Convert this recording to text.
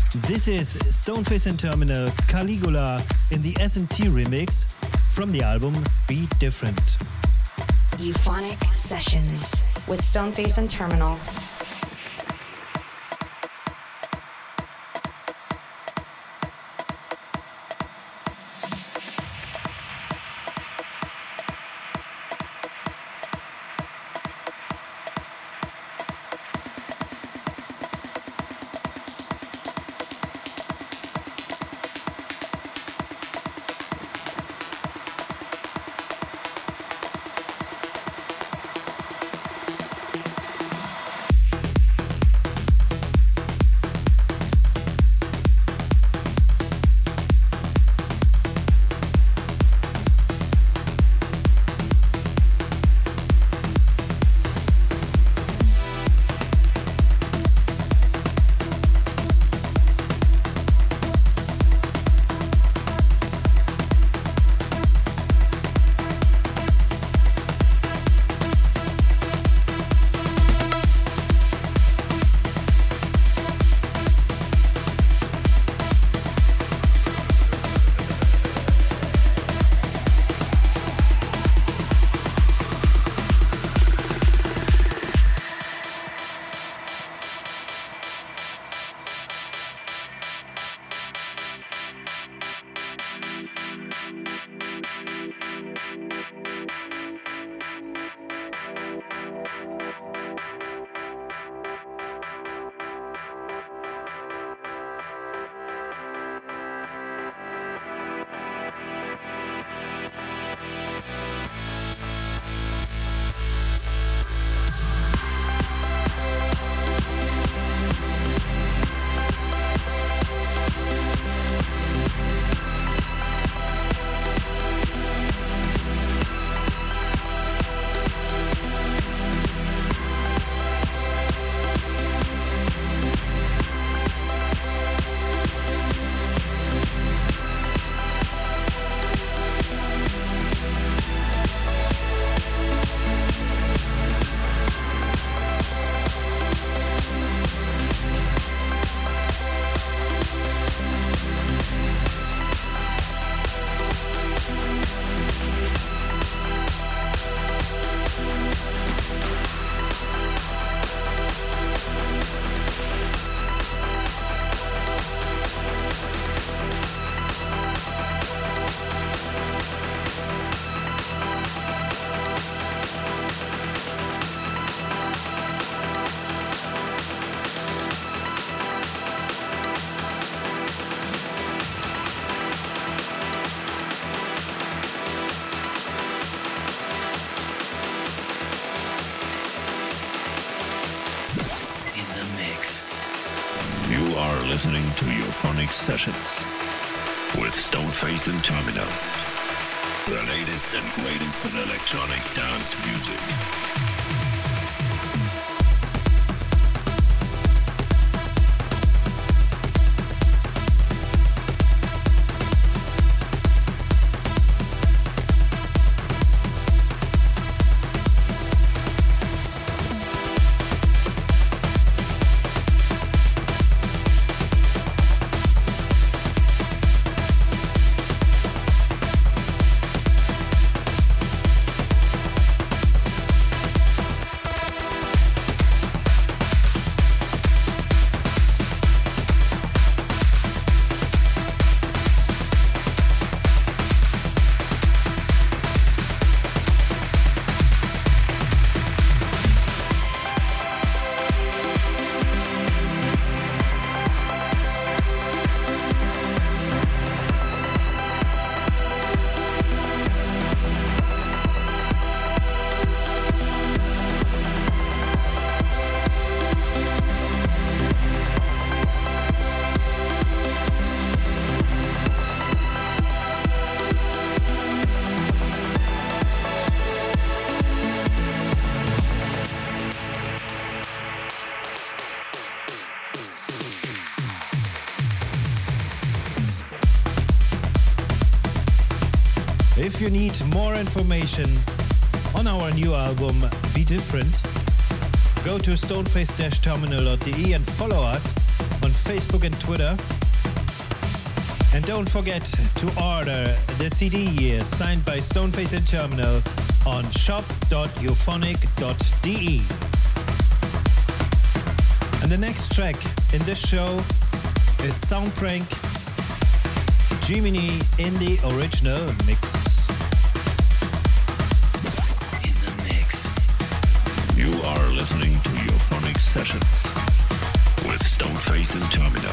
This is Stoneface and Terminal Caligula in the S&T remix from the album Be Different. Euphonic Sessions with Stoneface and Terminal. Listening to Euphonic Sessions with Stoneface and Terminal. The latest and greatest in electronic dance music. If you need more information on our new album, Be Different, go to stoneface-terminal.de and follow us on Facebook and Twitter. And don't forget to order the CD signed by Stoneface and Terminal on shop.euphonic.de. And the next track in this show is Soundprank Gemini in the original mix. In the mix. You are listening to Euphonic Sessions with Stoneface and Terminal.